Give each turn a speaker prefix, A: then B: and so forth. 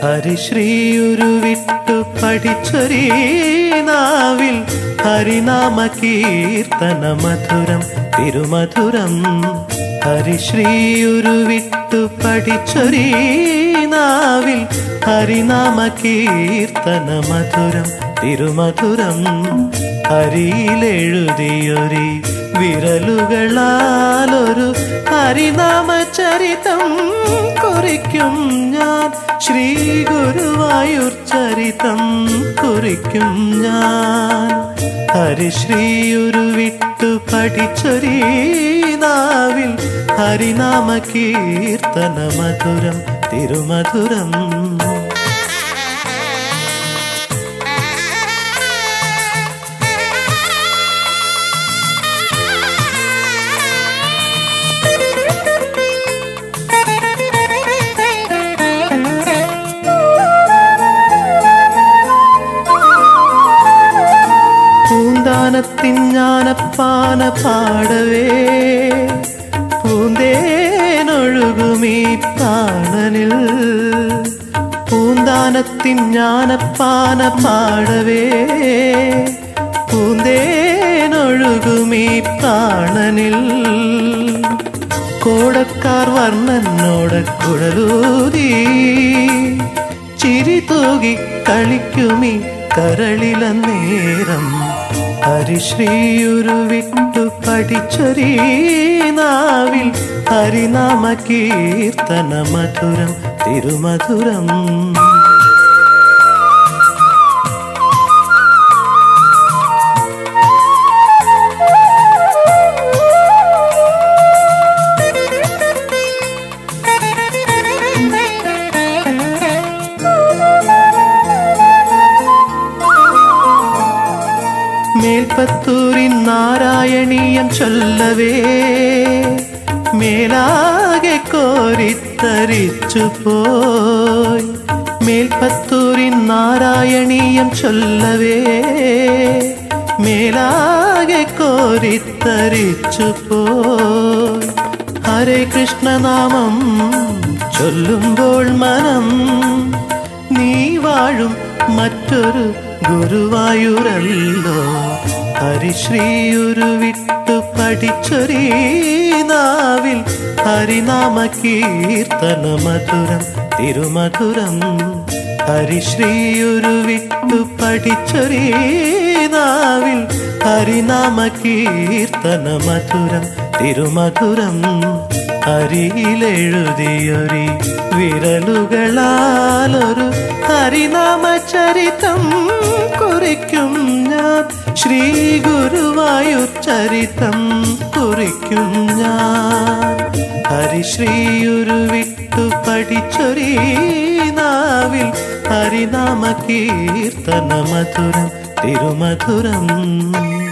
A: ഹരിശ്രീയുരുവിട്ടു പഠിച്ചൊരീ നാവിൽ ഹരിനാമ കീർത്തന മധുരം തിരുമധുരം. ഹരിശ്രീയുരുവിട്ടു പഠിച്ചൊരീ നാവിൽ ഹരിനാമ കീർത്തന മധുരം തിരുമധുരം. ഹരിയിലെഴുതിയൊരി വിരലുകളാലൊരു ഹരിനാമ ചരിതം കുറിക്കും ഞാൻ. ശ്രീ ഗുരുവായൂർ ചരിതം കുറിക്കും ഞാൻ. ഹരിശ്രീയുരുവിട്ടു പഠിച്ചൊരീ നാവിൽ ഹരിനാമ കീർത്തന മധുരം തിരുമധുരം. പൂന്താനത്തിൻ ജ്ഞാനപ്പാന പാടവേ പൂന്തേനൊഴുകുമീ പ്രാണനിൽ. പൂന്താനത്തിൻ ജ്ഞാനപ്പാന പാടവേ പൂന്തേനൊഴുകുമീ പ്രാണനിൽ. കോടക്കാർ വർണ്ണനോട് കുഴലൂതി ചിരി തൂകി കളിക്കുമീ കരളിലന്നേരം. ഹരിശ്രീയുരുവിട്ടു പഠിച്ചൊരീ നാവിൽ ഹരിനാമ കീർത്തന മധുരം തിരുമധുരം. മേൽപ്പത്തൂരിൻ നാരായണീയം ചൊല്ലവേ മേലാകെ കോരിത്തരിച്ചു പോയി. മേൽപ്പത്തൂരിൻ നാരായണീയം ചൊല്ലവേ മേലാകെ കോരിത്തരിച്ചു പോയി. ഹരേ കൃഷ്ണനാമം ചൊല്ലുമ്പോൾ മനം നീ വാഴും മറ്റൊരു ഗുരുവായൂരല്ലോ. ഹരിശ്രീയുരുവിട്ടു പഠിച്ചൊരീ നാവിൽ ഹരിനാമ കീർത്തന മധുരം തിരുമധുരം. ഹരിശ്രീയുരുവിട്ടു പഠിച്ചൊരീ നാവിൽ ഹരിനാമ കീർത്തന മധുരം തിരുമധുരം. ഹരിയിലെഴുതിയൊരി വിരലുകളാലൊരു ഹരിനാമ ചരിതം കുറിക്കും ഞാൻ. ശ്രീ ഗുരുവായൂർ ചരിതം കുറിക്കും ഞാൻ. ഹരിശ്രീയുരുവിട്ടു പഠിച്ചൊരീ നാവിൽ ഹരിനാമ കീർത്തന മധുരം തിരുമധുരം.